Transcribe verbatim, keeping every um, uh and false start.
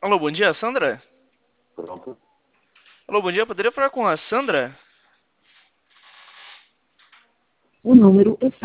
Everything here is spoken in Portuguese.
Alô, bom dia, Sandra? Pronto. Alô, bom dia, poderia falar com a Sandra? O número